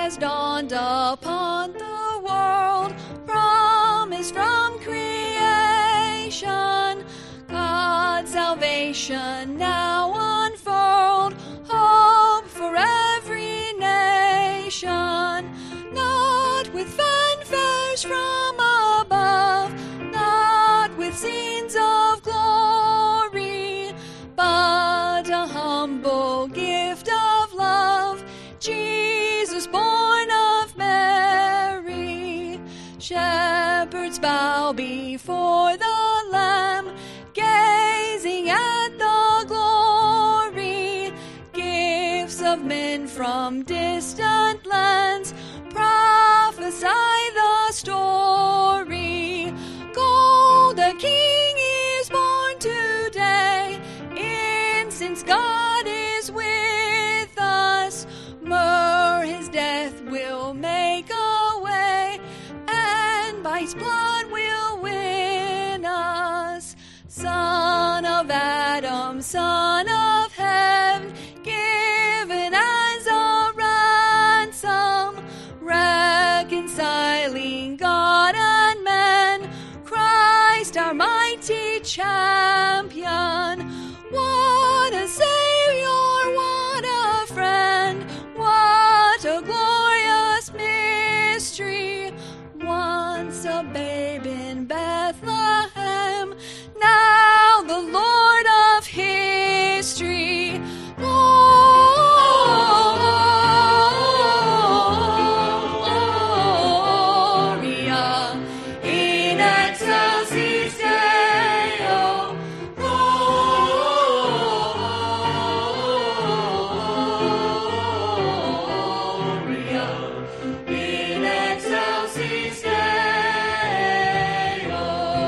has dawned upon the world, promised from creation. God's salvation now unfurled, hope for every nation. Not with fanfares from above, not with scenes of glory, but a humble gift of love, Jesus born of Mary. Shepherds bow before the Lamb, gazing at the glory. Gifts of men from distant lands prophesy the story. Gold, the King is born today. Since God is with us, myrrh his death will make a way, and by his blood will win us. Son of Adam, Son of heaven, given as a ransom, reconciling God and man, Christ our mighty champion. What a Savior, what a friend, what a glorious mystery. Once a babe in Bethlehem, now the Lord of history. Gloria in excelsis Deo. In excelsis Deo.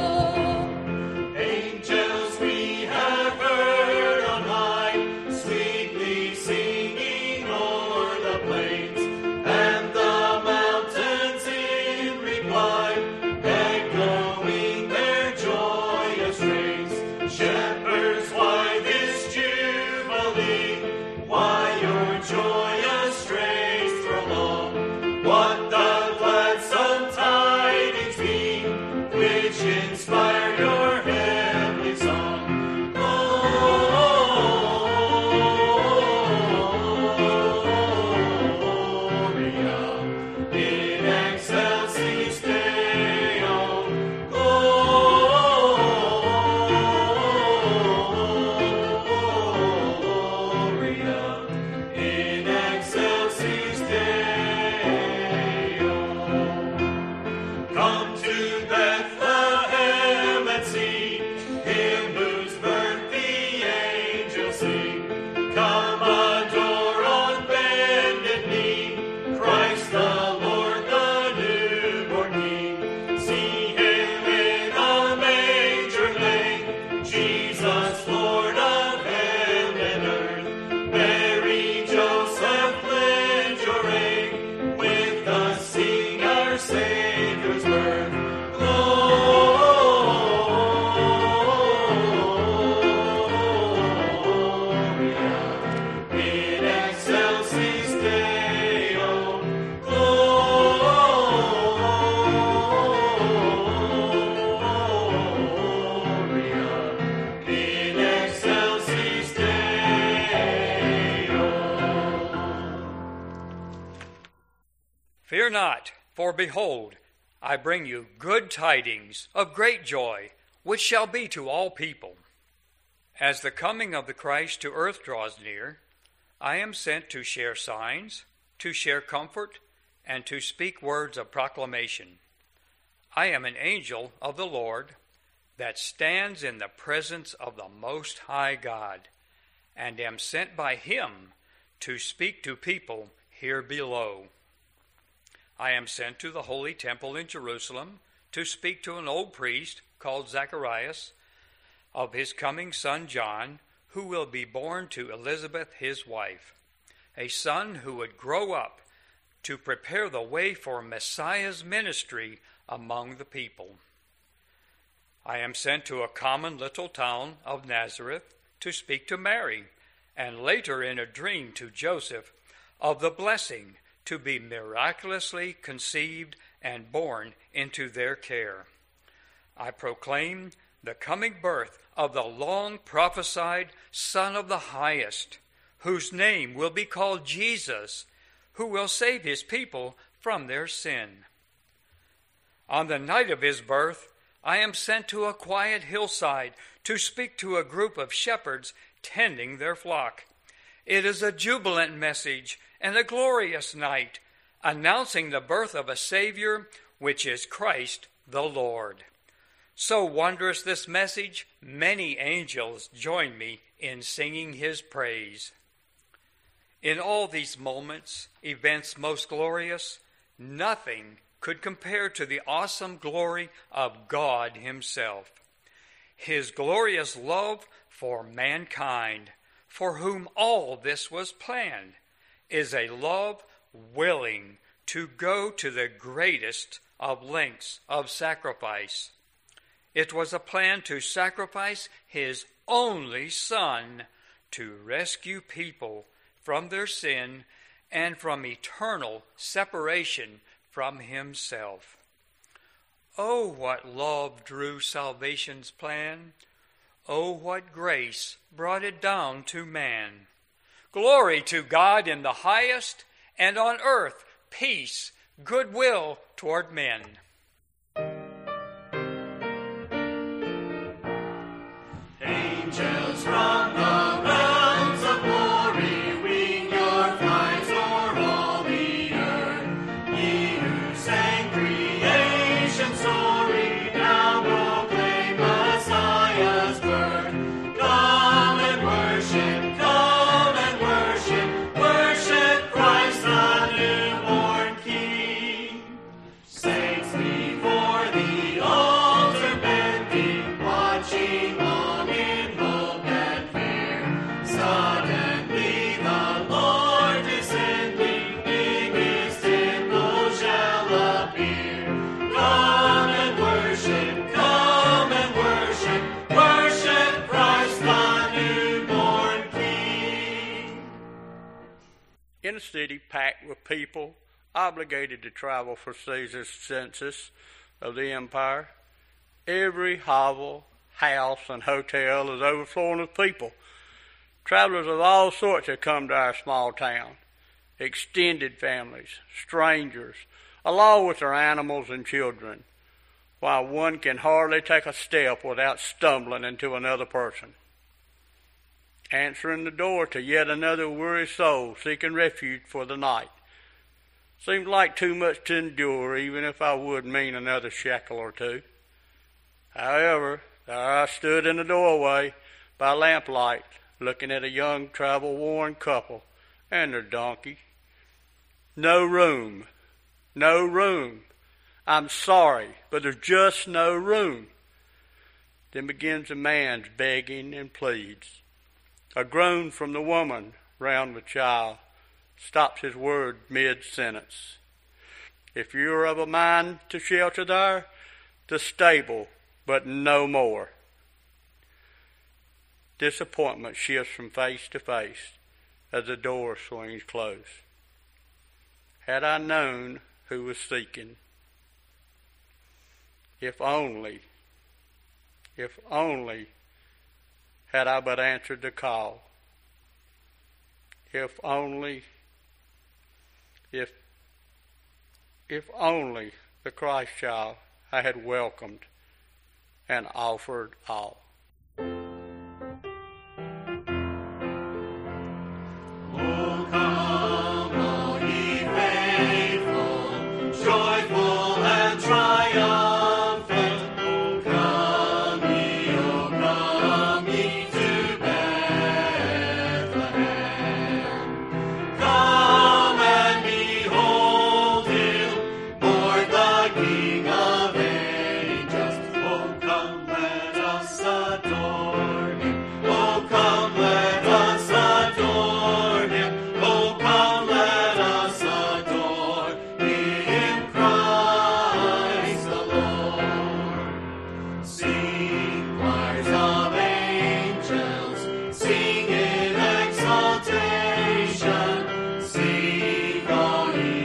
Angels we have heard on high, sweetly singing o'er the plains, and the mountains in reply, echoing their joyous strains. Shepherds, why this jubilee? Why your joyous strains prolong? What the gladsome tidings be, which inspire your heavenly song? Gloria in excelsis Deo. Gloria in excelsis Deo. Come to Bethlehem and see him whose birth the angels sing. Come adore on bended knee, Christ the Lord, the newborn King. See him in a manger laid, Jesus Lord of heaven and earth. Mary, Joseph, lend your aid, with us sing our Savior's birth. Gloria in excelsis Deo. Gloria in excelsis Deo. Fear not, for behold, I bring you good tidings of great joy, which shall be to all people. As the coming of the Christ to earth draws near, I am sent to share signs, to share comfort, and to speak words of proclamation. I am an angel of the Lord that stands in the presence of the Most High God, and am sent by him to speak to people here below. I am sent to the holy temple in Jerusalem to speak to an old priest called Zacharias of his coming son John, who will be born to Elizabeth his wife, a son who would grow up to prepare the way for Messiah's ministry among the people. I am sent to a common little town of Nazareth to speak to Mary, and later in a dream to Joseph, of the blessing to be miraculously conceived and born into their care. I proclaim the coming birth of the long prophesied Son of the Highest, whose name will be called Jesus, who will save his people from their sin. On the night of his birth, I am sent to a quiet hillside to speak to a group of shepherds tending their flock. It is a jubilant message and a glorious night, announcing the birth of a Savior, which is Christ the Lord. So wondrous this message, many angels join me in singing his praise. In all these moments, events most glorious, nothing could compare to the awesome glory of God himself. His glorious love for mankind, for whom all this was planned, is a love willing to go to the greatest of lengths of sacrifice. It was a plan to sacrifice his only Son to rescue people from their sin and from eternal separation from himself. Oh, what love drew salvation's plan! Oh, what grace brought it down to man! Glory to God in the highest, and on earth peace, goodwill toward men. Angels from the realms of glory, wing your flights o'er all the earth. Ye who sang creation's story, now proclaim Messiah's birth. Come and worship Christ the newborn King. Saints before the altar bending, watching long in hope and fear. Suddenly the Lord descending, in his temple shall appear. Come and worship Christ the newborn King. In a city packed with people, obligated to travel for Caesar's census of the empire, every hovel, house, and hotel is overflowing with people. Travelers of all sorts have come to our small town, extended families, strangers, along with their animals and children, while one can hardly take a step without stumbling into another person. Answering the door to yet another weary soul seeking refuge for the night. Seems like too much to endure, even if I would mean another shekel or two. However, there I stood in the doorway by lamplight, looking at a young travel-worn couple and their donkey. No room. I'm sorry, but there's just no room. Then begins a man's begging and pleads. A groan from the woman round the child stops his word mid-sentence. If you're of a mind to shelter there, the stable, but no more. Disappointment shifts from face to face as the door swings close. Had I known who was seeking, if only had I but answered the call. If only the Christ child I had welcomed and offered all. O come, all ye faithful, joyful and triumphant. O come ye to Bethlehem. Come and behold him, born the King of angels. O come, let us adore him. O come, let us adore him. O come, let us adore in Christ the Lord. Sing, choirs of angels, sing in exaltation. Sing, all ye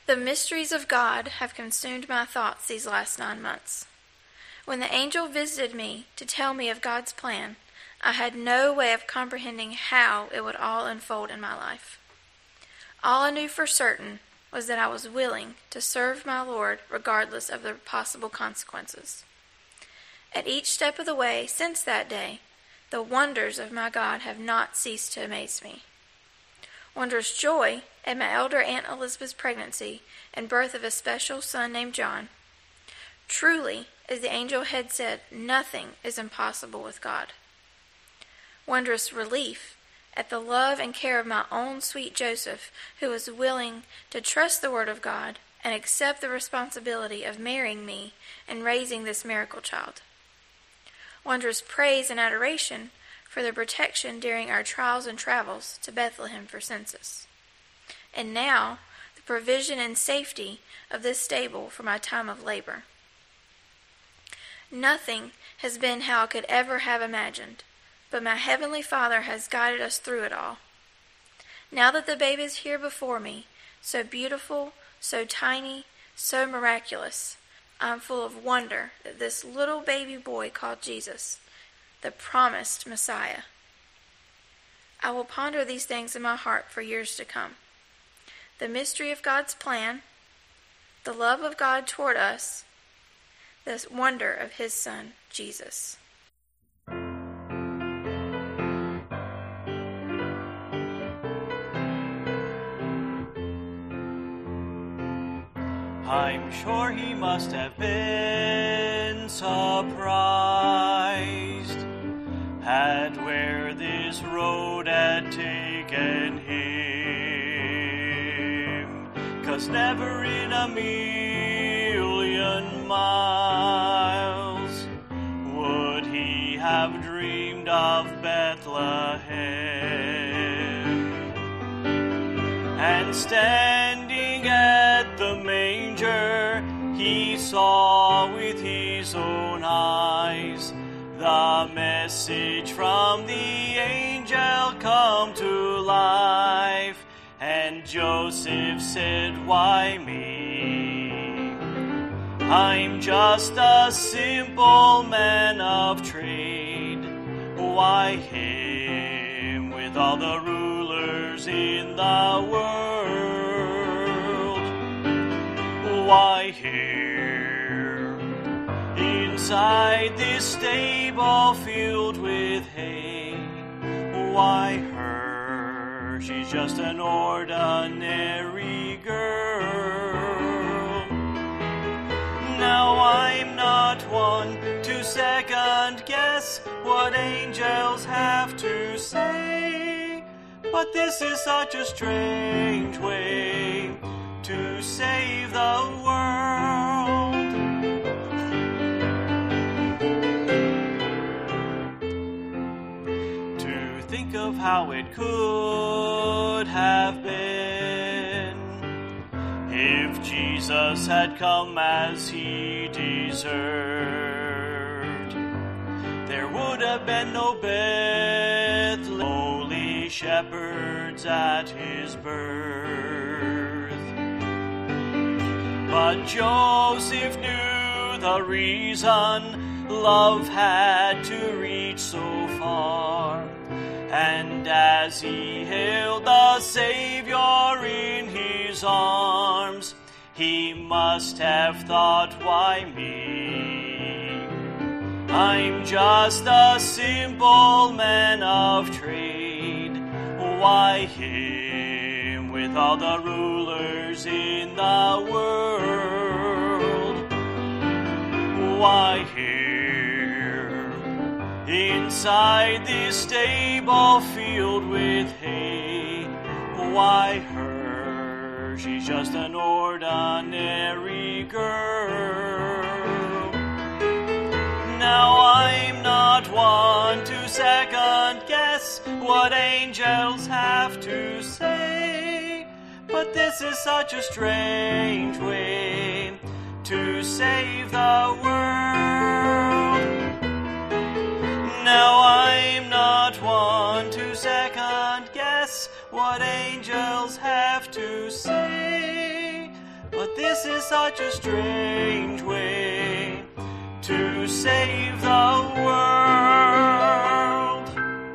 The mysteries of God have consumed my thoughts these last 9 months. When the angel visited me to tell me of God's plan, I had no way of comprehending how it would all unfold in my life. All I knew for certain was that I was willing to serve my Lord regardless of the possible consequences. At each step of the way since that day, the wonders of my God have not ceased to amaze me. Wondrous joy at my elder Aunt Elizabeth's pregnancy and birth of a special son named John. Truly, as the angel had said, nothing is impossible with God. Wondrous relief at the love and care of my own sweet Joseph, who was willing to trust the word of God and accept the responsibility of marrying me and raising this miracle child. Wondrous praise and adoration for the protection during our trials and travels to Bethlehem for census. And now, the provision and safety of this stable for my time of labor. Nothing has been how I could ever have imagined, but my Heavenly Father has guided us through it all. Now that the babe is here before me, so beautiful, so tiny, so miraculous, I am full of wonder that this little baby boy called Jesus, the promised Messiah. I will ponder these things in my heart for years to come. The mystery of God's plan, the love of God toward us, the wonder of His Son, Jesus. I'm sure he must have been surprised at where this road had taken him, 'cause never in a million miles would he have dreamed of Bethlehem. And standing at the manger, he saw with his own eyes the message from the angel come to life. And Joseph said, "Why me? I'm just a simple man of trade. Why him with all the rulers in the world? Why here inside this stable filled with hay? Why her? She's just an ordinary girl." Now I'm not one to second guess what angels have to say, but this is such a strange way to save the world. To think of how it could have been if Jesus had come as he deserved. There would have been no Bethlehem, lowly shepherds at his birth. But Joseph knew the reason love had to reach so far. And as he held the Savior in his arms, he must have thought, "Why me? I'm just a simple man of trade. Why him with all the rulers in the world? Why here inside this stable filled with hay? Why her? She's just an ordinary girl." Now I'm not one to second guess what angels have to say, but this is such a strange way to save the world. Now I'm not one to second guess what angels have to say, such a strange way to save the world.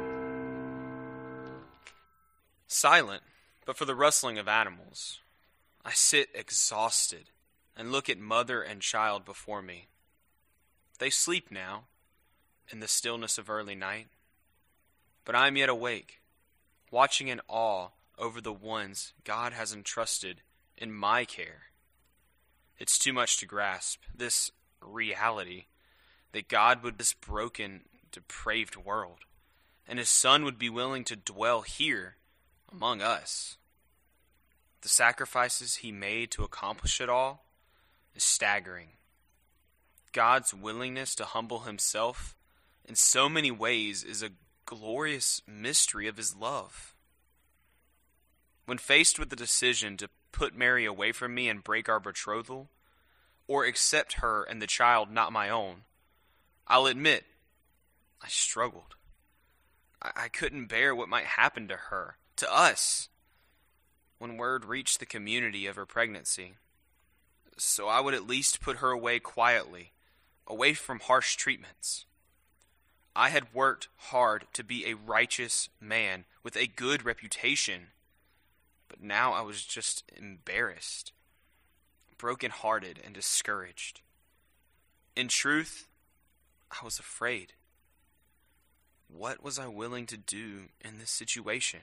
Silent, but for the rustling of animals, I sit exhausted and look at mother and child before me. They sleep now, in the stillness of early night, but I am yet awake, watching in awe over the ones God has entrusted in my care. It's too much to grasp, this reality, that God would this broken, depraved world, and His Son would be willing to dwell here among us. The sacrifices He made to accomplish it all is staggering. God's willingness to humble Himself in so many ways is a glorious mystery of His love. When faced with the decision to put Mary away from me and break our betrothal, or accept her and the child not my own, I'll admit, I struggled. I couldn't bear what might happen to her, to us, when word reached the community of her pregnancy. So I would at least put her away quietly, away from harsh treatments. I had worked hard to be a righteous man with a good reputation, but now I was just embarrassed, broken-hearted, and discouraged. In truth, I was afraid. What was I willing to do in this situation?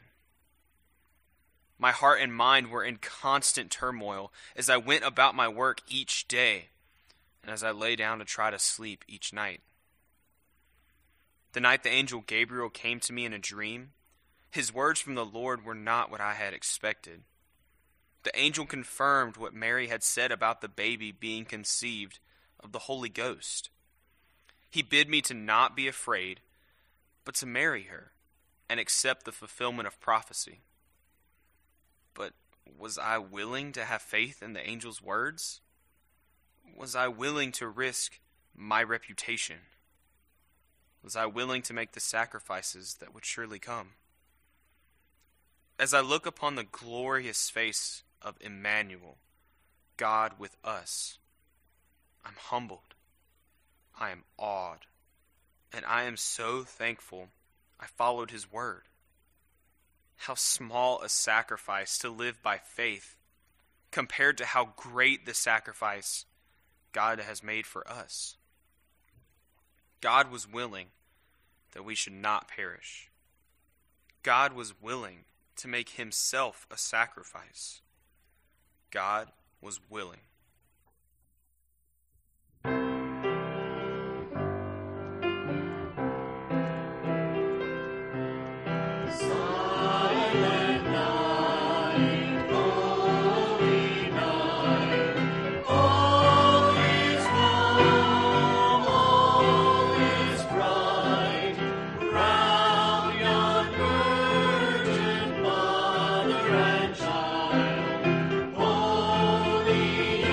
My heart and mind were in constant turmoil as I went about my work each day and as I lay down to try to sleep each night. The night the angel Gabriel came to me in a dream, his words from the Lord were not what I had expected. The angel confirmed what Mary had said about the baby being conceived of the Holy Ghost. He bid me to not be afraid, but to marry her and accept the fulfillment of prophecy. But was I willing to have faith in the angel's words? Was I willing to risk my reputation? Was I willing to make the sacrifices that would surely come? As I look upon the glorious face of Emmanuel, God with us, I'm humbled, I am awed, and I am so thankful I followed His word. How small a sacrifice to live by faith compared to how great the sacrifice God has made for us. God was willing that we should not perish. God was willing to make Himself a sacrifice. God was willing. Holy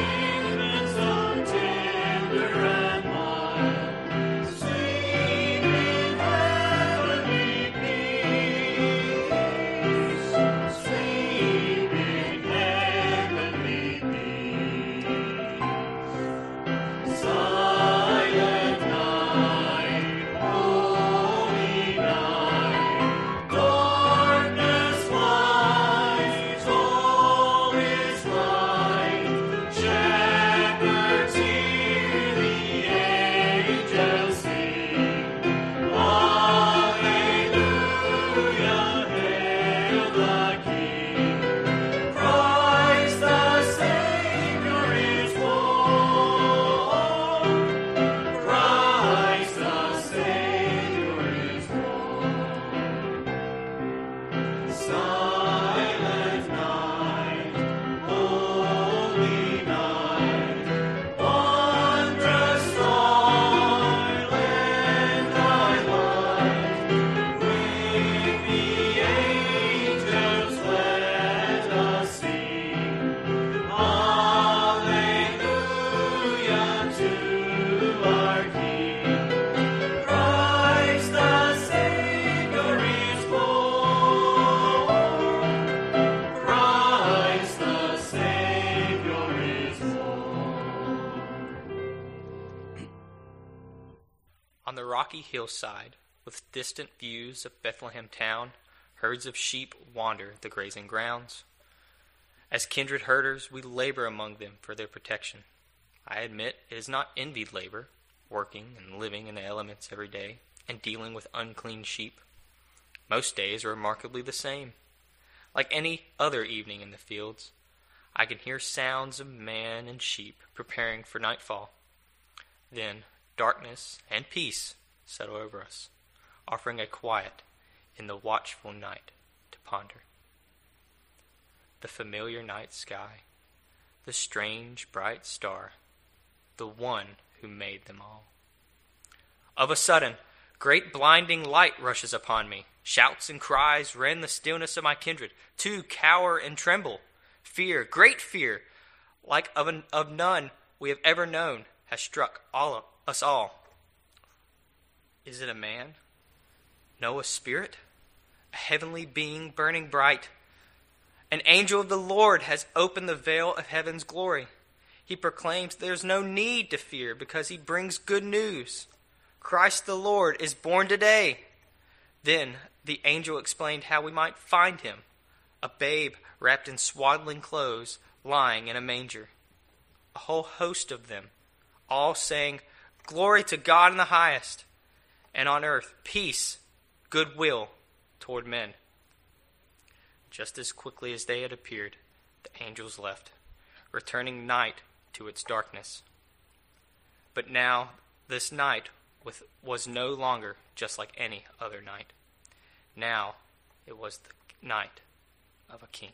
rocky hillside, with distant views of Bethlehem town, herds of sheep wander the grazing grounds. As kindred herders, we labor among them for their protection. I admit it is not envied labor, working and living in the elements every day, and dealing with unclean sheep. Most days are remarkably the same. Like any other evening in the fields, I can hear sounds of man and sheep preparing for nightfall. Then darkness and peace settle over us, offering a quiet in the watchful night to ponder. The familiar night sky, the strange bright star, the one who made them all. Of a sudden, great blinding light rushes upon me. Shouts and cries rend the stillness of my kindred. Two cower and tremble. Fear, great fear, like of none we have ever known, has struck us all. Is it a man? No, a spirit? A heavenly being burning bright. An angel of the Lord has opened the veil of heaven's glory. He proclaims there's no need to fear because he brings good news. Christ the Lord is born today. Then the angel explained how we might find him, a babe wrapped in swaddling clothes, lying in a manger. A whole host of them, all saying, "Glory to God in the highest, and on earth peace, goodwill toward men." Just as quickly as they had appeared, the angels left, returning night to its darkness. But now this night was no longer just like any other night. Now it was the night of a king.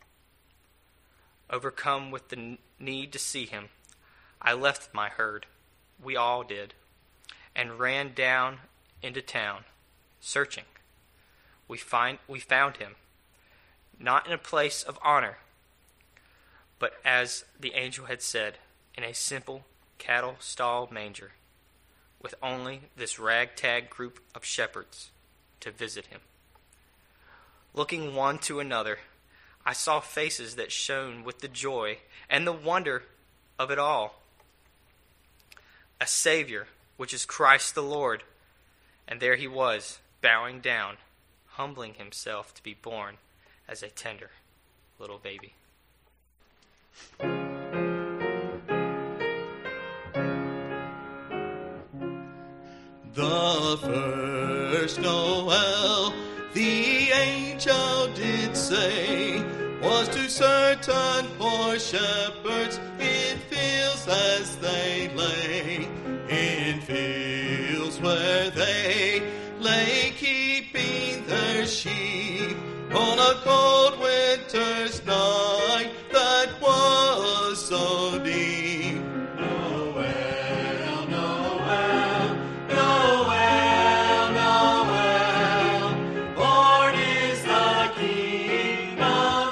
Overcome with the need to see him, I left my herd, we all did, and ran down into town, searching. We found him, not in a place of honor, but as the angel had said, in a simple cattle stall manger, with only this ragtag group of shepherds to visit him. Looking one to another, I saw faces that shone with the joy and the wonder of it all. A Savior, which is Christ the Lord, and there he was, bowing down, humbling himself to be born as a tender little baby. The first Noel, the angel did say, was to certain poor shepherds in fields as they lay, in fields where they lay keeping their sheep on a cold winter's night that was so deep. Noel, Noel, Noel, Noel, born is the King of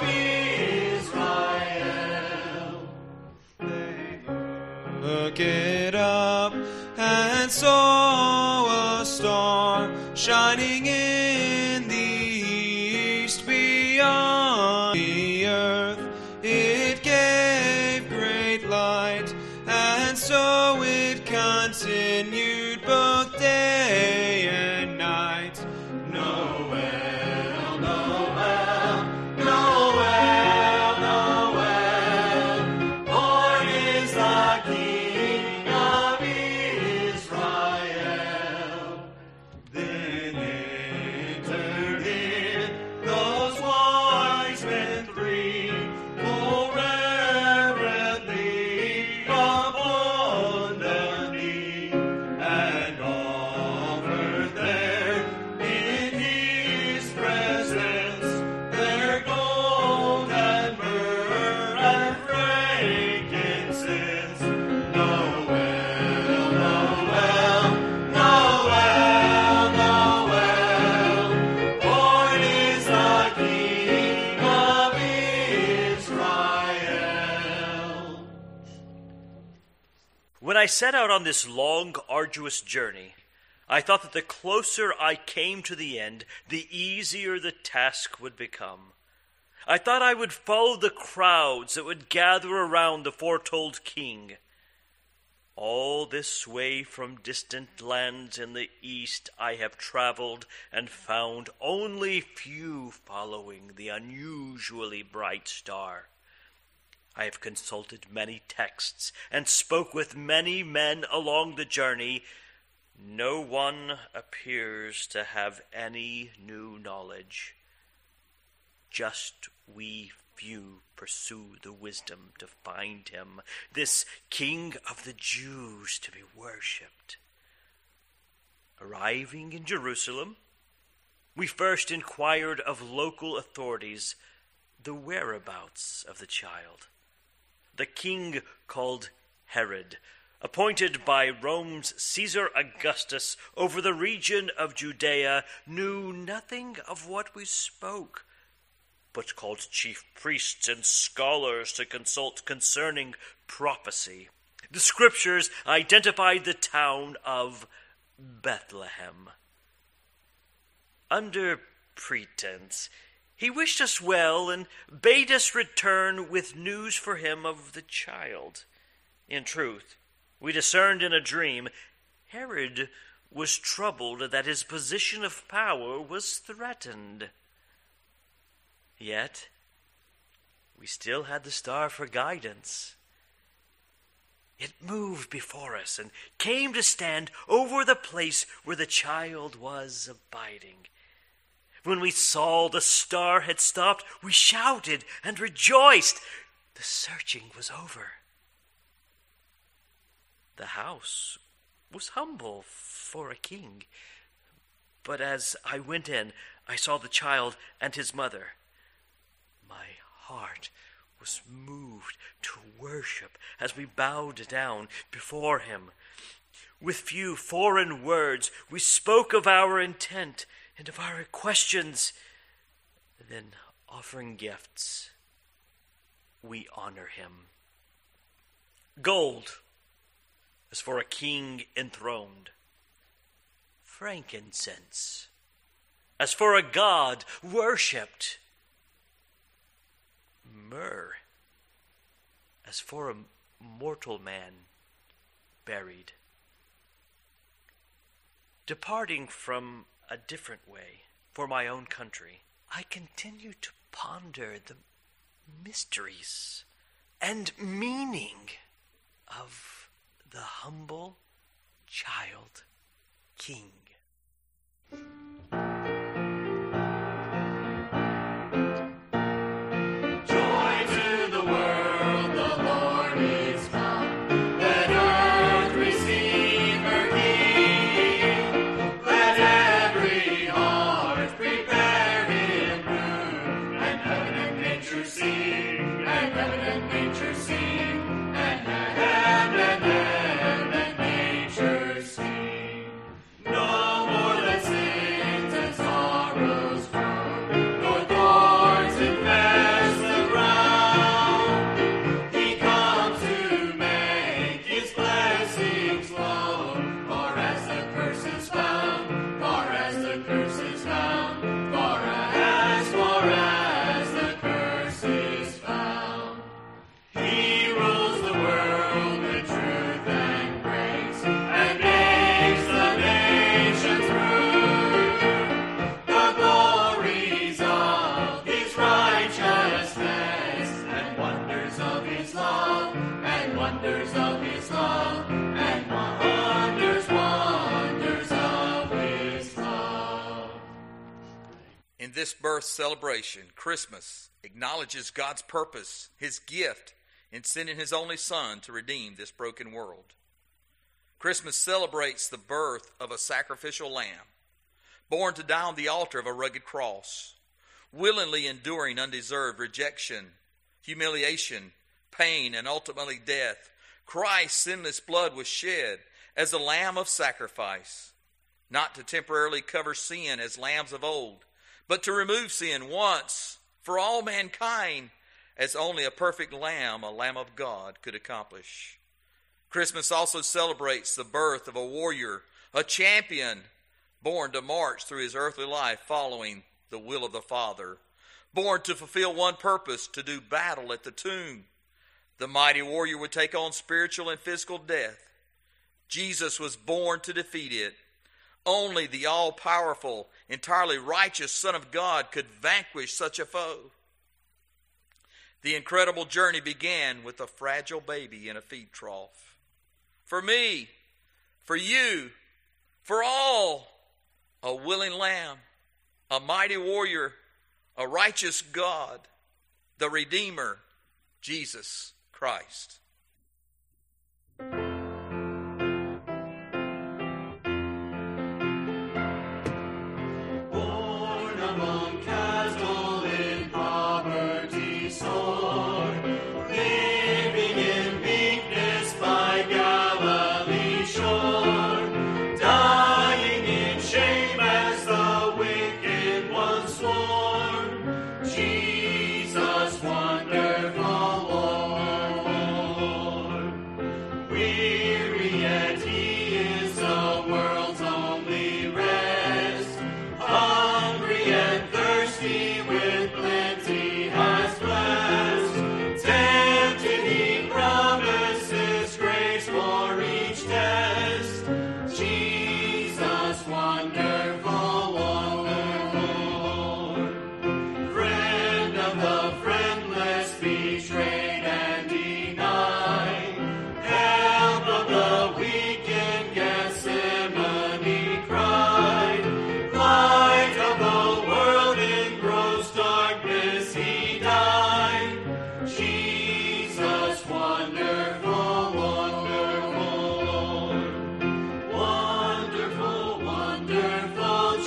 Israel. They looked it up and saw a star shining in the east beyond the earth. It gave great light, and so it continued both day and night. Noel, Noel, Noel, Noel, born is the King of Israel. Then entered in those wise men three, full reverently upon the knee, and offered there in his presence their gold and myrrh and frankincense. Noel, Noel, Noel, Noel, born is the King of Israel. When I set out on this long, arduous journey, I thought that the closer I came to the end, the easier the task would become. I thought I would follow the crowds that would gather around the foretold king. All this way from distant lands in the east I have traveled and found only few following the unusually bright star. I have consulted many texts and spoke with many men along the journey. No one appears to have any new knowledge. Just we few pursue the wisdom to find him, this King of the Jews to be worshipped. Arriving in Jerusalem, we first inquired of local authorities the whereabouts of the child. The king, called Herod, appointed by Rome's Caesar Augustus over the region of Judea, knew nothing of what we spoke, but called chief priests and scholars to consult concerning prophecy. The scriptures identified the town of Bethlehem. Under pretense, he wished us well and bade us return with news for him of the child. In truth, we discerned in a dream Herod was troubled that his position of power was threatened. Yet, we still had the star for guidance. It moved before us and came to stand over the place where the child was abiding. When we saw the star had stopped, we shouted and rejoiced. The searching was over. The house was humble for a king, but as I went in, I saw the child and his mother. My heart was moved to worship as we bowed down before him. With few foreign words, we spoke of our intent and of our questions. Then, offering gifts, we honor him. Gold, as for a king enthroned. Frankincense, as for a god worshipped. Myrrh, as for a mortal man buried. Departing from a different way for my own country, I continue to ponder the mysteries and meaning of the humble child king. In this birth celebration, Christmas acknowledges God's purpose, his gift in sending his only Son to redeem this broken world. Christmas celebrates the birth of a sacrificial lamb, born to die on the altar of a rugged cross, willingly enduring undeserved rejection, humiliation, pain, and ultimately death. Christ's sinless blood was shed as a lamb of sacrifice, not to temporarily cover sin as lambs of old, but to remove sin once for all mankind, as only a perfect lamb, a Lamb of God, could accomplish. Christmas also celebrates the birth of a warrior, a champion, born to march through his earthly life following the will of the Father, born to fulfill one purpose, to do battle at the tomb. The mighty warrior would take on spiritual and physical death, Jesus was born to defeat it. Only the all-powerful, entirely righteous Son of God could vanquish such a foe. The incredible journey began with a fragile baby in a feed trough. For me, for you, for all, a willing lamb, a mighty warrior, a righteous God, the Redeemer, Jesus Christ. Born among cattle in poverty sore, living in meekness by Galilee's shore, dying in shame as the wicked one swore. Jesus, wonderful Lord, weary yet He is the world's only rest, hungry and thirsty with plenty has blessed, tempted He promises grace for each test. Jesus, wonderful Lord, friend of the friendless, betrayed and denied, help of the weak in Gethsemane cried, light of the world in gross darkness He died. Jesus, wonderful, wonderful Lord, wonderful, wonderful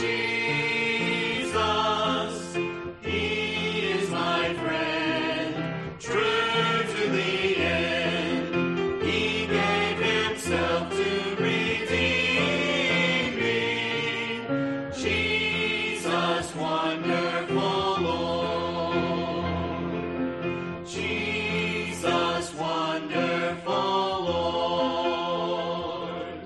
Jesus, He is my friend, true to the end. He gave Himself to redeem me. Jesus, wonderful Lord, Jesus, wonderful Lord.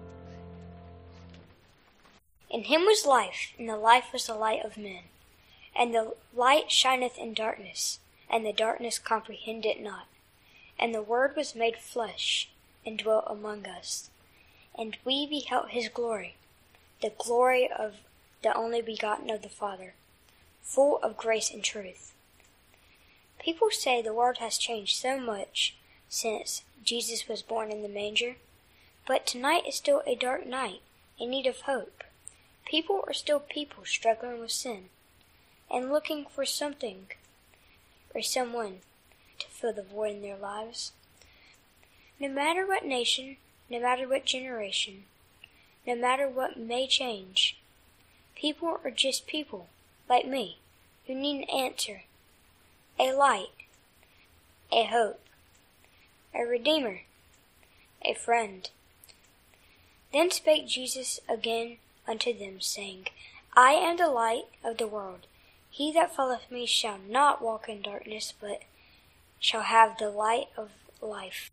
In him was life, and the life was the light of men. And the light shineth in darkness, and the darkness comprehended it not. And the Word was made flesh, and dwelt among us. And we beheld his glory, the glory of the only begotten of the Father, full of grace and truth. People say the world has changed so much since Jesus was born in the manger, but tonight is still a dark night in need of hope. People are still people struggling with sin and looking for something or someone to fill the void in their lives. No matter what nation, no matter what generation, no matter what may change, people are just people like me who need an answer, a light, a hope, a Redeemer, a friend. Then spake Jesus again unto them, saying, I am the light of the world. He that followeth me shall not walk in darkness, but shall have the light of life.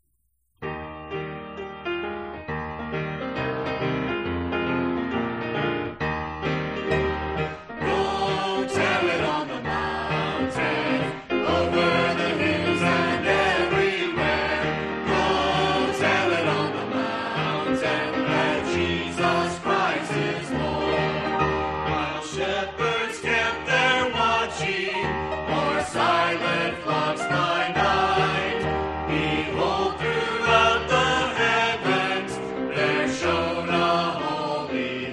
Go tell it on the mountain, over the hills and everywhere. Go tell it on the mountain that Jesus Christ is Lord. While shepherds kept their watching, or silent flocks by night, behold, throughout the heavens there shone a holy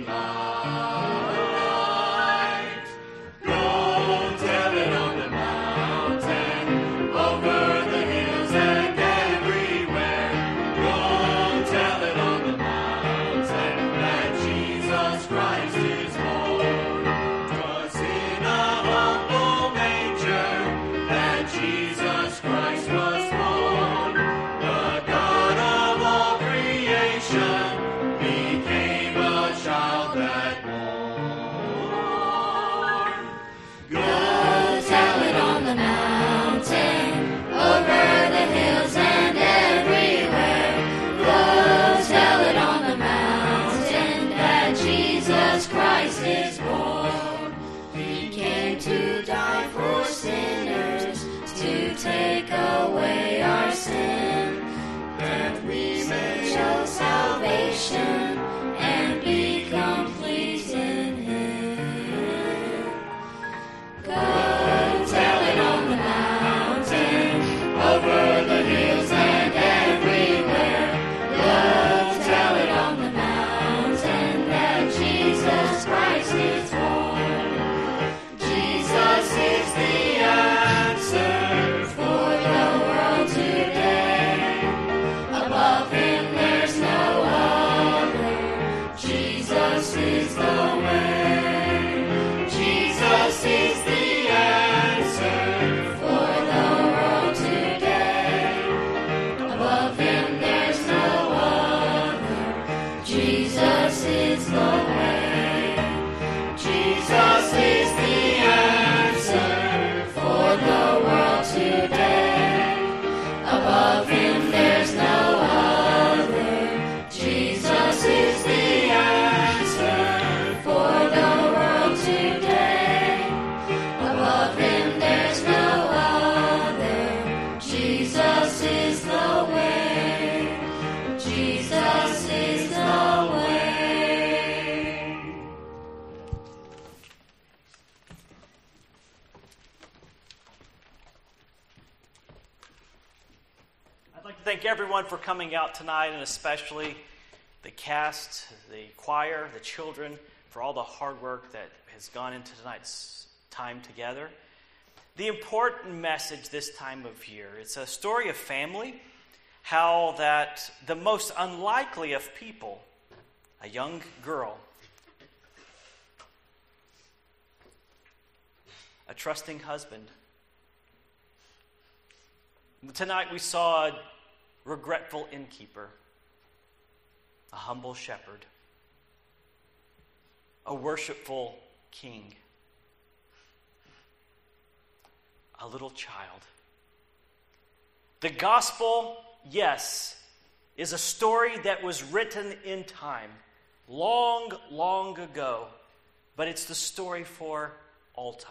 light. Go tell it on the mountain, over the hills and everywhere. Go tell it on the mountain that Jesus Christ is Lord. 'Twas in a humble manger that Jesus Christ was born. The God of all creation became a child that born. Go tell it on the mountain, over the hills and everywhere. Go tell it on the mountain that Jesus Christ is born. He came to die for sinners, to take away our sin, that we may show salvation thank everyone for coming out tonight, and especially the cast, the choir, the children, for all the hard work that has gone into tonight's time together. The important message this time of year, it's a story of family, how that the most unlikely of people, a young girl, a trusting husband. Tonight we saw a regretful innkeeper, a humble shepherd, a worshipful king, a little child. The gospel, yes, is a story that was written in time, long, long ago, but it's the story for all time.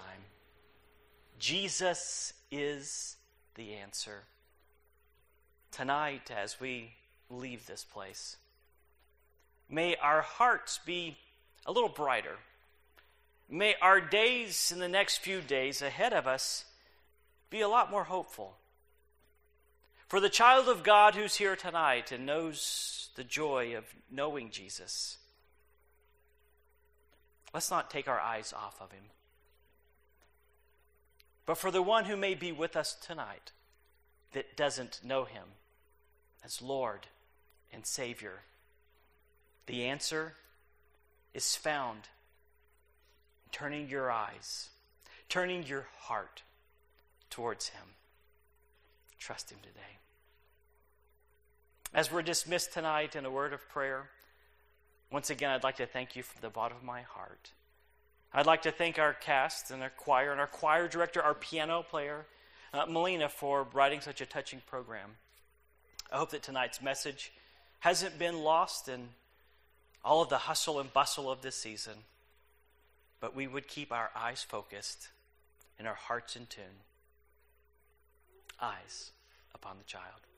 Jesus is the answer. Tonight, as we leave this place, may our hearts be a little brighter. May our days in the next few days ahead of us be a lot more hopeful. For the child of God who's here tonight and knows the joy of knowing Jesus, let's not take our eyes off of him. But for the one who may be with us tonight that doesn't know him as Lord and Savior, the answer is found in turning your eyes, turning your heart towards him. Trust him today. As we're dismissed tonight in a word of prayer, once again, I'd like to thank you from the bottom of my heart. I'd like to thank our cast and our choir director, our piano player, Melina, for writing such a touching program. I hope that tonight's message hasn't been lost in all of the hustle and bustle of this season, but we would keep our eyes focused and our hearts in tune. Eyes upon the child.